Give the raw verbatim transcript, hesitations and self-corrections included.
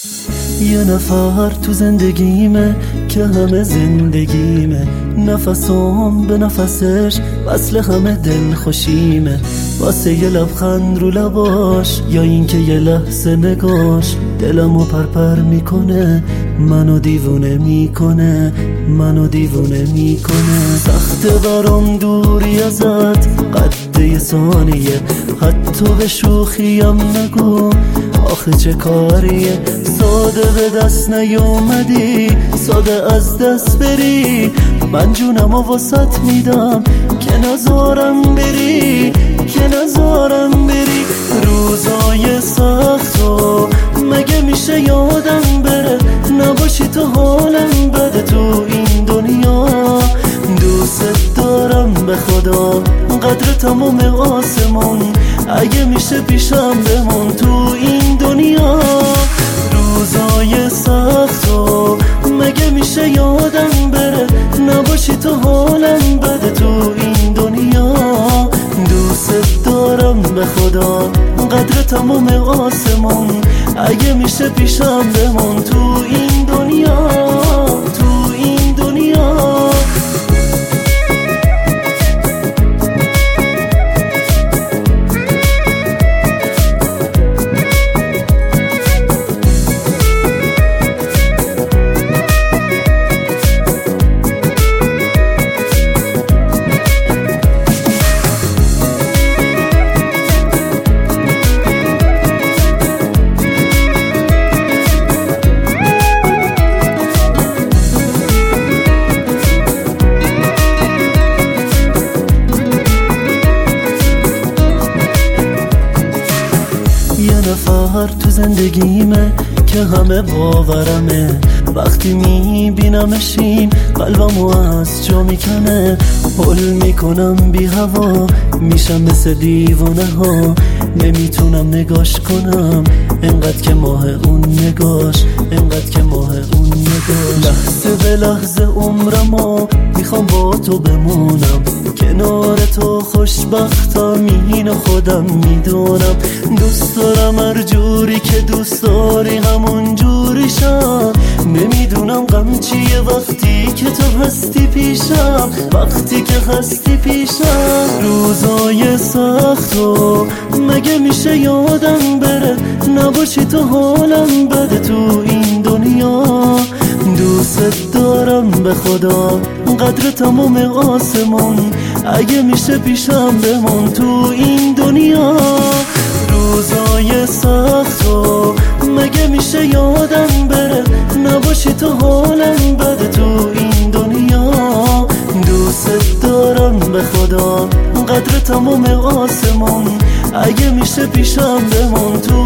یه نفر تو زندگیمه که همه زندگیمه، نفسم به نفسش وصل همه دل خوشیمه. واسه یه لبخند رو لباش یا اینکه یه لحظه نگاش دلمو پرپر میکنه، منو دیوونه میکنه، منو دیوونه میکنه. سخته برام دوری ازت قد یه ثانیه، حتی به شوخیم نگو آخه چه کاریه. ساده به دست نیومدی، ساده از دست بری، من جونم و واسط میدم که نزارم بری، که نزارم بری. روزای سختو مگه میشه یادم بره، نباشی تو حالم بده تو این دنیا. دوست دارم به خدا قدر تمام آسمون، اگه میشه پیشم بمون تو این دنیا. روزای سختو مگه میشه یادم بره، نباشی تو حالم بده تو این دنیا. دوست دارم به خدا قدر تمام آسمون، اگه میشه پیشم بمون تو این دنیا، تو این دنیا. نفر تو زندگیمه که همه باورمه، وقتی میبینمشین قلبمو از جا میکنه. هل میکنم بی هوا، میشم مثل دیوانه ها، نمیتونم نگاش کنم انقدر که ماه اون نگاش، انقدر که ماه اون نگاش. لحظه به لحظه عمرمو میخوام با تو بمونم، کنار تو خوشبختم اینو خودم میدونم. دوست دارم هر جوری که دوست داری همون جوری شم، نمیدونم غم چیه وقتی که تو هستی پیشم، وقتی که هستی پیشم. روزای سختو مگه میشه یادم بره، نباشی تو حالم بده تو این دنیا. دوست دارم به خدا قدر تمام آسمون، اگه میشه پیشم بمون تو این دنیا. روزای سختو مگه میشه یادم بره، نباشی تو حالم بده تو این دنیا. دوست دارم به خدا قدر تمام آسمون، اگه میشه پیشم بمون تو